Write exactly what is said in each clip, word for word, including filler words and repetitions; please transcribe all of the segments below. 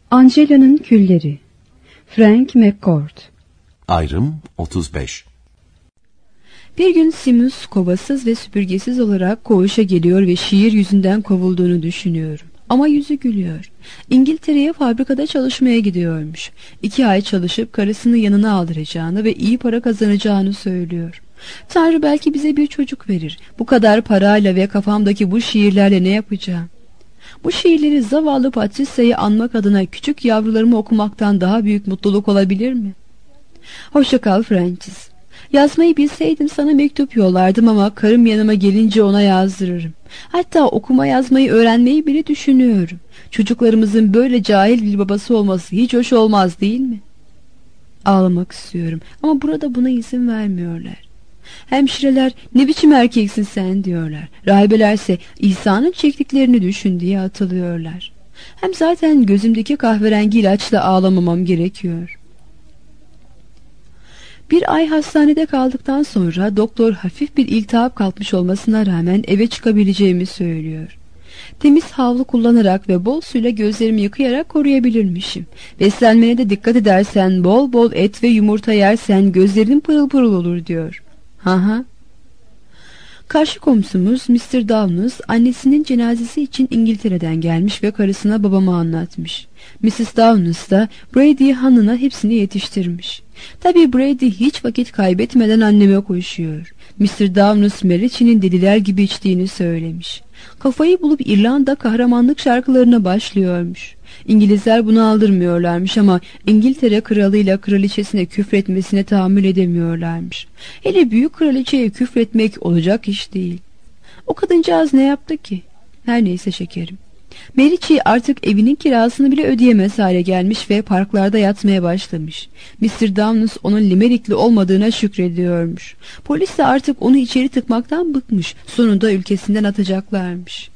Angela'nın Külleri. Frank McCourt. Ayrım otuz beş. Bir gün Simus kovasız ve süpürgesiz olarak koğuşa geliyor ve şiir yüzünden kovulduğunu düşünüyorum. Ama yüzü gülüyor. İngiltere'ye fabrikada çalışmaya gidiyormuş. İki ay çalışıp karısını yanına aldıracağını ve iyi para kazanacağını söylüyor. Tanrı belki bize bir çocuk verir. Bu kadar parayla ve kafamdaki bu şiirlerle ne yapacağım? Bu şiirleri zavallı Patricia'yı anmak adına küçük yavrularımı okumaktan daha büyük mutluluk olabilir mi? Hoşça kal Francis. Yazmayı bilseydim sana mektup yollardım ama karım yanıma gelince ona yazdırırım. Hatta okuma yazmayı öğrenmeyi bile düşünüyorum. Çocuklarımızın böyle cahil bir babası olması hiç hoş olmaz değil mi? Ağlamak istiyorum ama burada buna izin vermiyorlar. Hemşireler ne biçim erkeksin sen diyorlar. Rahibelerse İsa'nın çektiklerini düşün diye atılıyorlar. Hem zaten gözümdeki kahverengi ilaçla ağlamamam gerekiyor. Bir ay hastanede kaldıktan sonra doktor hafif bir iltihap kapmış olmasına rağmen eve çıkabileceğimi söylüyor. Temiz havlu kullanarak ve bol suyla gözlerimi yıkayarak koruyabilirmişim. Beslenmene de dikkat edersen, bol bol et ve yumurta yersen gözlerin pırıl pırıl olur diyor. Haha. Karşı komşumuz mister Downes annesinin cenazesi için İngiltere'den gelmiş ve karısına babamı anlatmış. missis Downes da Brady hanına hepsini yetiştirmiş. Tabii Brady hiç vakit kaybetmeden anneme koşuyor. mister Downes Meriç'in deliler gibi içtiğini söylemiş. Kafayı bulup İrlanda kahramanlık şarkılarına başlıyormuş. İngilizler bunu aldırmıyorlarmış ama İngiltere kralıyla kraliçesine küfretmesine tahammül edemiyorlarmış. Hele büyük kraliçeye küfretmek olacak iş değil. O kadıncağız ne yaptı ki? Her neyse şekerim. Meriçi artık evinin kirasını bile ödeyemez hale gelmiş ve parklarda yatmaya başlamış. mister Downes onun Limerikli olmadığına şükrediyormuş. Polis de artık onu içeri tıkmaktan bıkmış. Sonunda ülkesinden atacaklarmış.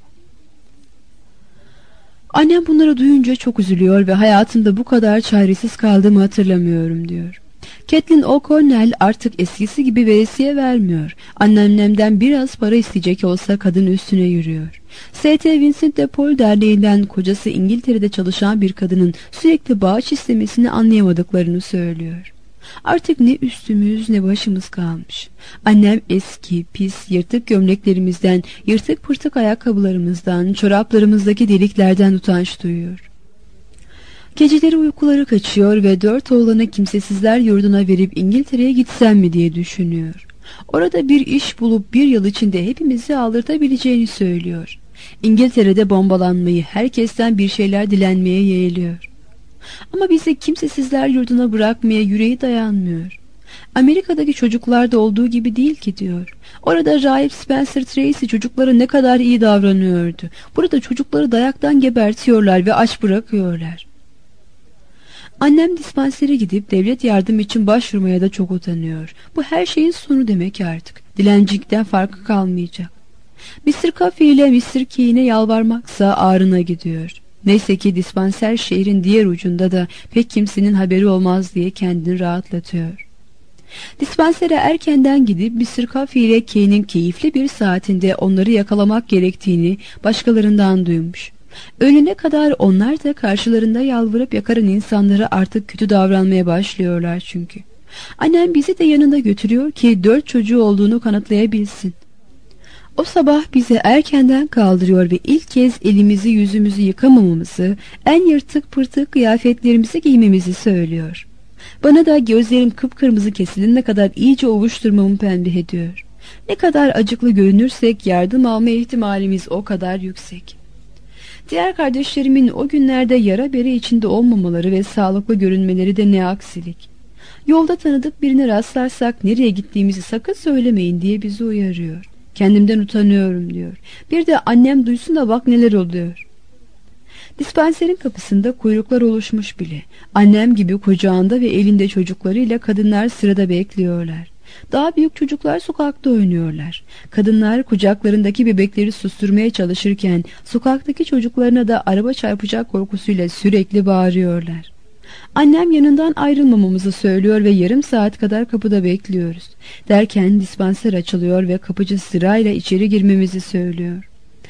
Annem bunları duyunca çok üzülüyor ve hayatımda bu kadar çaresiz kaldığımı hatırlamıyorum diyor. Catelyn O'Connell artık eskisi gibi veresiye vermiyor. Anneannemden biraz para isteyecek olsa kadın üstüne yürüyor. S T Vincent de Paul Derneği'nden kocası İngiltere'de çalışan bir kadının sürekli bağış istemesini anlayamadıklarını söylüyor. Artık ne üstümüz ne başımız kalmış. Annem eski, pis, yırtık gömleklerimizden, yırtık pırtık ayakkabılarımızdan, çoraplarımızdaki deliklerden utanç duyuyor. Geceleri uykuları kaçıyor ve dört oğlanı kimsesizler yurduna verip İngiltere'ye gitsem mi diye düşünüyor. Orada bir iş bulup bir yıl içinde hepimizi aldırtabileceğini söylüyor. İngiltere'de bombalanmayı, herkesten bir şeyler dilenmeye yeğliyor. Ama bizi kimsesizler yurduna bırakmaya yüreği dayanmıyor. Amerika'daki çocuklarda olduğu gibi değil ki diyor. Orada rahip Spencer Tracy çocuklara ne kadar iyi davranıyordu. Burada çocukları dayaktan gebertiyorlar ve aç bırakıyorlar. Annem dispansere gidip devlet yardım için başvurmaya da çok utanıyor. Bu her şeyin sonu demek artık. Dilencilikten farkı kalmayacak. mister Coffey ile mister Key'ine yalvarmaksa ağrına gidiyor. Neyse ki dispanser şehrin diğer ucunda da pek kimsenin haberi olmaz diye kendini rahatlatıyor. Dispansere erkenden gidip mister Coffey ile Key'nin keyifli bir saatinde onları yakalamak gerektiğini başkalarından duymuş. Öğlene kadar onlar da karşılarında yalvarıp yakaran insanlara artık kötü davranmaya başlıyorlar çünkü. Annem bizi de yanında götürüyor ki dört çocuğu olduğunu kanıtlayabilsin. O sabah bizi erkenden kaldırıyor ve ilk kez elimizi yüzümüzü yıkamamamızı, en yırtık pırtık kıyafetlerimizi giymemizi söylüyor. Bana da gözlerim kıpkırmızı kesilene kadar iyice ovuşturmamı pembih ediyor. Ne kadar acıklı görünürsek yardım alma ihtimalimiz o kadar yüksek. Diğer kardeşlerimin o günlerde yara bere içinde olmamaları ve sağlıklı görünmeleri de ne aksilik. Yolda tanıdık birine rastlarsak nereye gittiğimizi sakın söylemeyin diye bizi uyarıyor. Kendimden utanıyorum diyor. Bir de annem duysun da bak neler oluyor. Dispanserin kapısında kuyruklar oluşmuş bile. Annem gibi kucağında ve elinde çocuklarıyla kadınlar sırada bekliyorlar. Daha büyük çocuklar sokakta oynuyorlar. Kadınlar kucaklarındaki bebekleri susturmaya çalışırken sokaktaki çocuklarına da araba çarpacak korkusuyla sürekli bağırıyorlar. Annem yanından ayrılmamamızı söylüyor ve yarım saat kadar kapıda bekliyoruz. Derken dispanser açılıyor ve kapıcı sırayla içeri girmemizi söylüyor.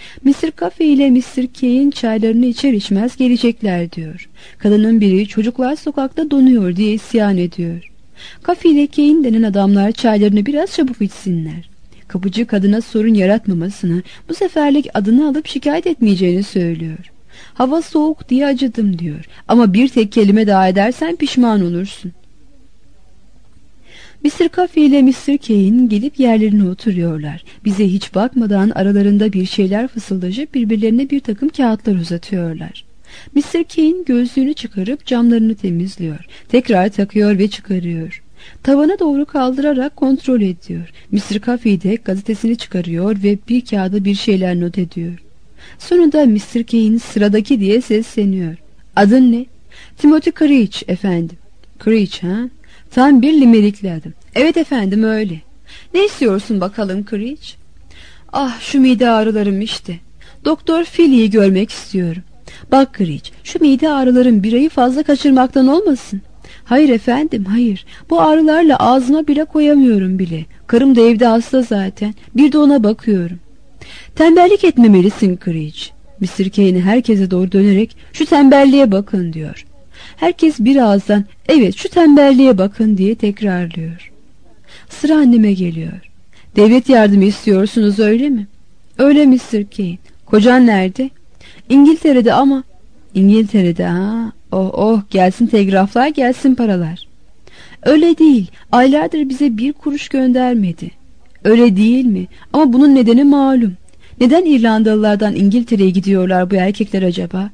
mister Coffee ile mister Kane çaylarını içer içmez gelecekler diyor. Kadının biri çocuklar sokakta donuyor diye isyan ediyor. Coffee ile Kane denen adamlar çaylarını biraz çabuk içsinler. Kapıcı kadına sorun yaratmamasını, bu seferlik adını alıp şikayet etmeyeceğini söylüyor. Hava soğuk diye acıdım diyor. Ama bir tek kelime daha edersen pişman olursun. mister Coffee ile mister Kane gelip yerlerine oturuyorlar. Bize hiç bakmadan aralarında bir şeyler fısıldaşıp birbirlerine bir takım kağıtlar uzatıyorlar. mister Kane gözlüğünü çıkarıp camlarını temizliyor. Tekrar takıyor ve çıkarıyor. Tavana doğru kaldırarak kontrol ediyor. mister Coffee de gazetesini çıkarıyor ve bir kağıda bir şeyler not ediyor. Sonunda mister Kane sıradaki diye sesleniyor. Adın ne? Timothy Creech efendim. Creech ha? Tam bir limerikli adım. Evet efendim öyle. Ne istiyorsun bakalım Creech? Ah şu mide ağrılarım işte. Doktor Philly'yi görmek istiyorum. Bak Creech, şu mide ağrılarım bir ayı fazla kaçırmaktan olmasın. Hayır efendim hayır. Bu ağrılarla ağzıma bile koyamıyorum bile. Karım da evde hasta zaten. Bir de ona bakıyorum. Tembellik etmemelisin Creech. mister Kane herkese doğru dönerek şu tembelliğe bakın diyor. Herkes bir ağızdan evet şu tembelliğe bakın diye tekrarlıyor. Sıra anneme geliyor. Devlet yardımı istiyorsunuz öyle mi? Öyle mister Kane. Kocan nerede? İngiltere'de ama. İngiltere'de ha. Oh oh gelsin telgraflar gelsin paralar. Öyle değil. Aylardır bize bir kuruş göndermedi. Öyle değil mi? Ama bunun nedeni malum. Neden İrlandalılardan İngiltere'ye gidiyorlar bu erkekler acaba?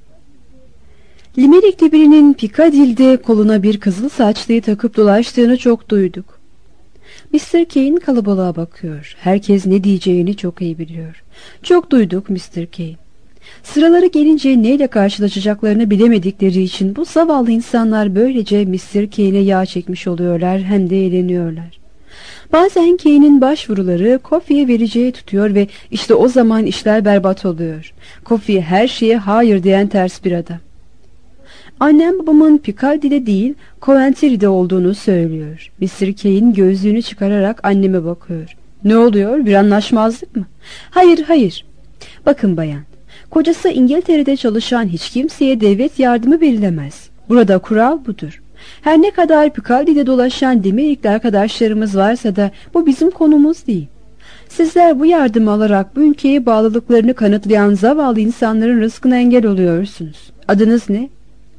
Limerikli birinin Piccadilly'de koluna bir kızıl saçlıyı takıp dolaştığını çok duyduk. mister Kane kalabalığa bakıyor. Herkes ne diyeceğini çok iyi biliyor. Çok duyduk mister Kane. Sıraları gelince neyle karşılaşacaklarını bilemedikleri için bu zavallı insanlar böylece mister Kane'e yağ çekmiş oluyorlar hem de eğleniyorlar. Bazen Kane'in başvuruları Coffee'ye vereceği tutuyor ve işte o zaman işler berbat oluyor. Coffee her şeye hayır diyen ters bir adam. Annem babamın Piccadilly'de değil Coventry'de olduğunu söylüyor. mister Kane gözlüğünü çıkararak anneme bakıyor. Ne oluyor, bir anlaşmazlık mı? Hayır hayır. Bakın bayan, kocası İngiltere'de çalışan hiç kimseye devlet yardımı verilemez. Burada kural budur. Her ne kadar Piccadilly'de dolaşan Limerikli arkadaşlarımız varsa da bu bizim konumuz değil. Sizler bu yardımı alarak bu ülkeye bağlılıklarını kanıtlayan zavallı insanların rızkına engel oluyorsunuz. Adınız ne?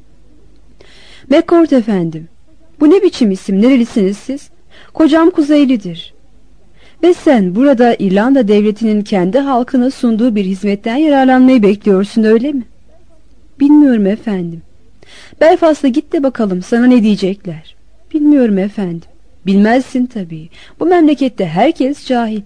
McCord efendim. Bu ne biçim isim, nerelisiniz siz? Kocam Kuzeylidir. Ve sen burada İrlanda devletinin kendi halkına sunduğu bir hizmetten yararlanmayı bekliyorsun öyle mi? Bilmiyorum efendim. Belfast'a git de bakalım sana ne diyecekler. Bilmiyorum efendim. Bilmezsin tabii. Bu memlekette herkes cahil.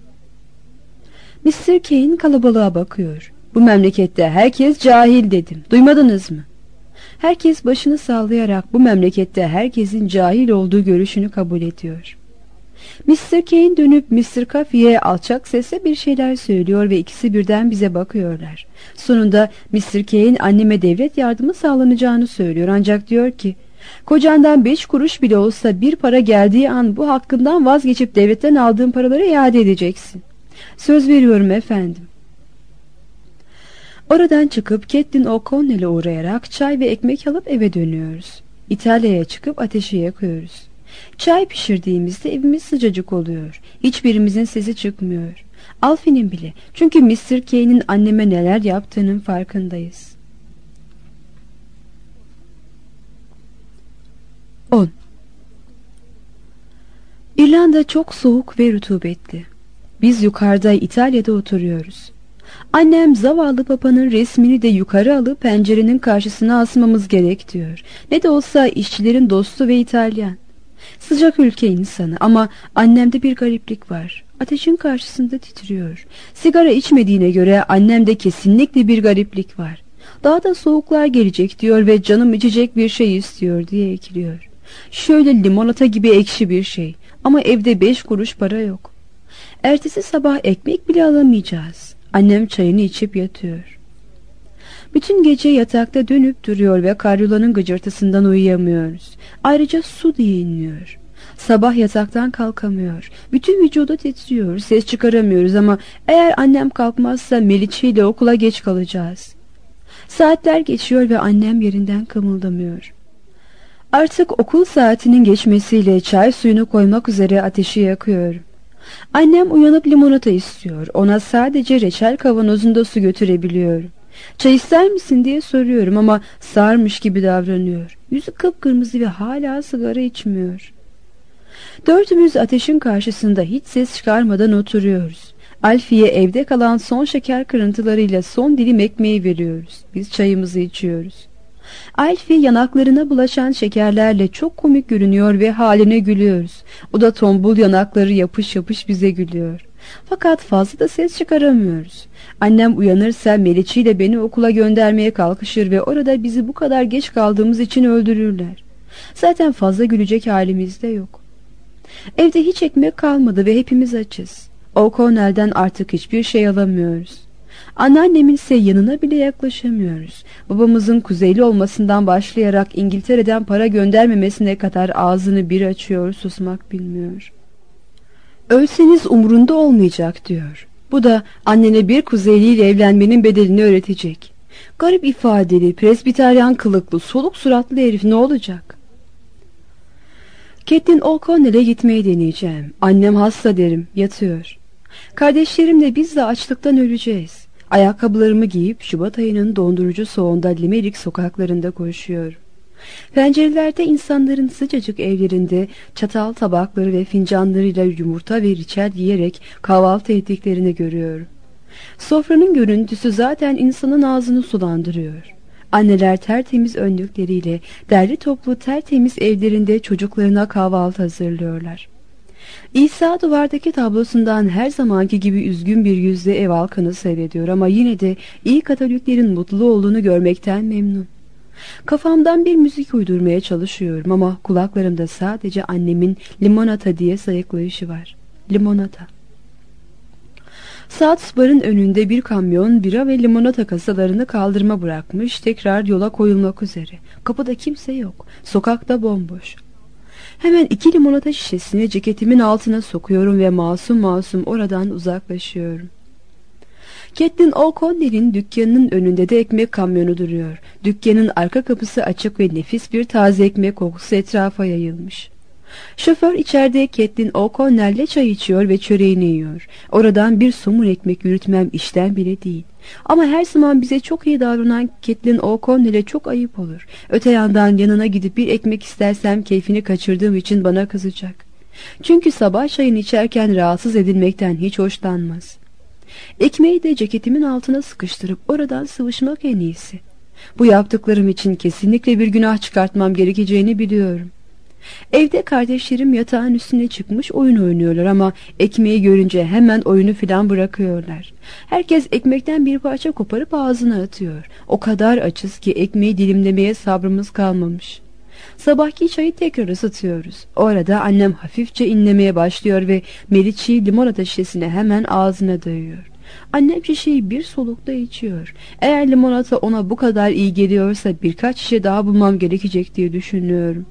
mister Kane kalabalığa bakıyor. Bu memlekette herkes cahil dedim. Duymadınız mı? Herkes başını sallayarak bu memlekette herkesin cahil olduğu görüşünü kabul ediyor. mister Kane dönüp mister Coffee'ye alçak sesle bir şeyler söylüyor ve ikisi birden bize bakıyorlar. Sonunda mister Kane anneme devlet yardımı sağlanacağını söylüyor ancak diyor ki kocandan beş kuruş bile olsa bir para geldiği an bu hakkından vazgeçip devletten aldığın paraları iade edeceksin. Söz veriyorum efendim. Oradan çıkıp Kathleen O'Connell'e uğrayarak çay ve ekmek alıp eve dönüyoruz. İtalya'ya çıkıp ateşi yakıyoruz. Çay pişirdiğimizde evimiz sıcacık oluyor. Hiçbirimizin sesi çıkmıyor. Alfie'nin bile. Çünkü mister Kane'in anneme neler yaptığının farkındayız. on. İrlanda çok soğuk ve rutubetli. Biz yukarıda İtalya'da oturuyoruz. Annem zavallı papanın resmini de yukarı alıp pencerenin karşısına asmamız gerek diyor. Ne de olsa işçilerin dostu ve İtalyan. Sıcak ülke insanı ama annemde bir gariplik var. Ateşin karşısında titriyor. Sigara içmediğine göre annemde kesinlikle bir gariplik var. Daha da soğuklar gelecek diyor ve canım içecek bir şey istiyor diye ekliyor. Şöyle limonata gibi ekşi bir şey ama evde beş kuruş para yok. Ertesi sabah ekmek bile alamayacağız. Annem çayını içip yatıyor. Bütün gece yatakta dönüp duruyor ve karyolanın gıcırtısından uyuyamıyoruz. Ayrıca su diye inliyor. Sabah yataktan kalkamıyor. Bütün vücudu titriyor. Ses çıkaramıyoruz ama eğer annem kalkmazsa Meliçi ile okula geç kalacağız. Saatler geçiyor ve annem yerinden kımıldamıyor. Artık okul saatinin geçmesiyle çay suyunu koymak üzere ateşi yakıyorum. Annem uyanıp limonata istiyor. Ona sadece reçel kavanozunda su götürebiliyorum. Çay ister misin diye soruyorum ama sarmış gibi davranıyor. Yüzü kıpkırmızı ve hala sigara içmiyor. Dördümüz ateşin karşısında hiç ses çıkarmadan oturuyoruz. Alfiye evde kalan son şeker kırıntılarıyla son dilim ekmeği veriyoruz. Biz çayımızı içiyoruz. Alfi yanaklarına bulaşan şekerlerle çok komik görünüyor ve haline gülüyoruz. O da tombul yanakları yapış yapış bize gülüyor. Fakat fazla da ses çıkaramıyoruz. Annem uyanırsa Meliçi ile beni okula göndermeye kalkışır ve orada bizi bu kadar geç kaldığımız için öldürürler. Zaten fazla gülecek halimiz de yok. Evde hiç ekmek kalmadı ve hepimiz açız. O'Connell'den artık hiçbir şey alamıyoruz. Anneannemin ise yanına bile yaklaşamıyoruz. Babamızın kuzeyli olmasından başlayarak İngiltere'den para göndermemesine kadar ağzını bir açıyor, susmak bilmiyor. Ölseniz umurunda olmayacak diyor. Bu da annene bir kuzeyliyle evlenmenin bedelini öğretecek. Garip ifadeli, presbiteryan kılıklı, soluk suratlı herif ne olacak? Catelyn O'Connell'e gitmeyi deneyeceğim. Annem hasta derim, yatıyor. Kardeşlerimle biz de açlıktan öleceğiz. Ayakkabılarımı giyip Şubat ayının dondurucu soğuğunda Limerick sokaklarında koşuyorum. Pencerelerde insanların sıcacık evlerinde çatal tabakları ve fincanlarıyla yumurta ve reçel yiyerek kahvaltı ettiklerini görüyorum. Sofranın görüntüsü zaten insanın ağzını sulandırıyor. Anneler tertemiz önlükleriyle derli toplu tertemiz evlerinde çocuklarına kahvaltı hazırlıyorlar. İsa duvardaki tablosundan her zamanki gibi üzgün bir yüzle ev halkını seyrediyor ama yine de iyi Katoliklerin mutlu olduğunu görmekten memnun. Kafamdan bir müzik uydurmaya çalışıyorum ama kulaklarımda sadece annemin limonata diye sayıklayışı var. Limonata. Saat barın önünde bir kamyon bira ve limonata kasalarını kaldırıma bırakmış, tekrar yola koyulmak üzere. Kapıda kimse yok. Sokakta bomboş. Hemen iki limonata şişesini ceketimin altına sokuyorum ve masum masum oradan uzaklaşıyorum. Catelyn O'Connell'in dükkanının önünde de ekmek kamyonu duruyor. Dükkanın arka kapısı açık ve nefis bir taze ekmek kokusu etrafa yayılmış. Şoför içeride Catelyn O'Connell'le çay içiyor ve çöreğini yiyor. Oradan bir somun ekmek yürütmem işten bile değil. Ama her zaman bize çok iyi davranan Catelyn O'Connell'e çok ayıp olur. Öte yandan yanına gidip bir ekmek istersem keyfini kaçırdığım için bana kızacak. Çünkü sabah çayını içerken rahatsız edilmekten hiç hoşlanmaz. Ekmeği de ceketimin altına sıkıştırıp oradan sıvışmak en iyisi. Bu yaptıklarım için kesinlikle bir günah çıkartmam gerekeceğini biliyorum. Evde kardeşlerim yatağın üstüne çıkmış oyun oynuyorlar ama ekmeği görünce hemen oyunu filan bırakıyorlar. Herkes ekmekten bir parça koparıp ağzına atıyor. O kadar açız ki ekmeği dilimlemeye sabrımız kalmamış. Sabahki çayı tekrar ısıtıyoruz. O arada annem hafifçe inlemeye başlıyor ve Meliçi'yi limonata şişesine hemen ağzına dayıyor. Annem şişeyi bir solukta içiyor. Eğer limonata ona bu kadar iyi geliyorsa birkaç şişe daha bulmam gerekecek diye düşünüyorum.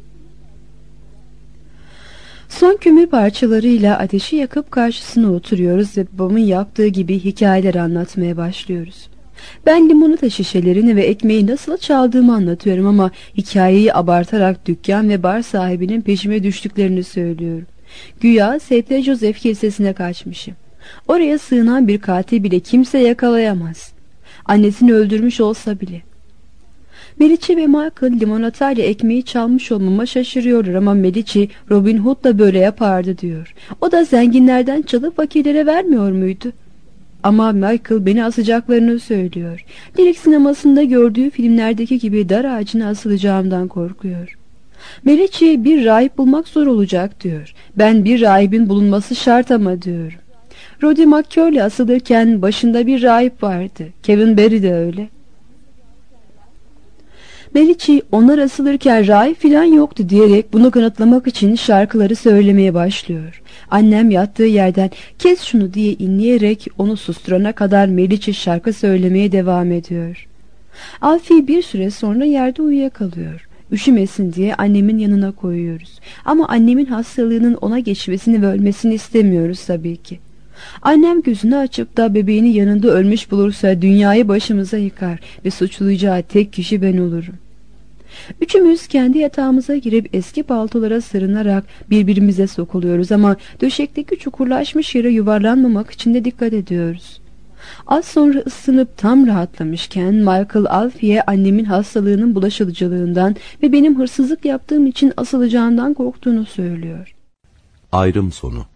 Son kömür parçalarıyla ateşi yakıp karşısına oturuyoruz ve babamın yaptığı gibi hikayeler anlatmaya başlıyoruz. Ben limonata şişelerini ve ekmeği nasıl çaldığımı anlatıyorum ama hikayeyi abartarak dükkan ve bar sahibinin peşime düştüklerini söylüyorum. Güya Saint Joseph Kilisesi'ne kaçmışım. Oraya sığınan bir katil bile kimse yakalayamaz. Annesini öldürmüş olsa bile. Meliçi ve Michael limonatayla ekmeği çalmış olmama şaşırıyorlar ama Meliçi Robin Hood da böyle yapardı diyor. O da zenginlerden çalıp fakirlere vermiyor muydu? Ama Michael beni asacaklarını söylüyor. Direkt sinemasında gördüğü filmlerdeki gibi dar ağacına asılacağımdan korkuyor. Meliçi bir rahip bulmak zor olacak diyor. Ben bir rahibin bulunması şart ama diyorum. Roddy McCurley asılırken başında bir rahip vardı. Kevin Barry de öyle. Meliçi onlar asılırken rahip filan yoktu diyerek bunu kanıtlamak için şarkıları söylemeye başlıyor. Annem yattığı yerden kes şunu diye inleyerek onu susturana kadar Meliçi şarkı söylemeye devam ediyor. Alfie bir süre sonra yerde uyuyakalıyor. Üşümesin diye annemin yanına koyuyoruz. Ama annemin hastalığının ona geçmesini ve ölmesini istemiyoruz tabii ki. Annem gözünü açıp da bebeğini yanında ölmüş bulursa dünyayı başımıza yıkar ve suçlayacağı tek kişi ben olurum. Üçümüz kendi yatağımıza girip eski paltolara sırınarak birbirimize sokuluyoruz ama döşekteki çukurlaşmış yere yuvarlanmamak için de dikkat ediyoruz. Az sonra ısınıp tam rahatlamışken Michael Alfie'ye annemin hastalığının bulaşıcılığından ve benim hırsızlık yaptığım için asılacağından korktuğunu söylüyor. Ayrım sonu.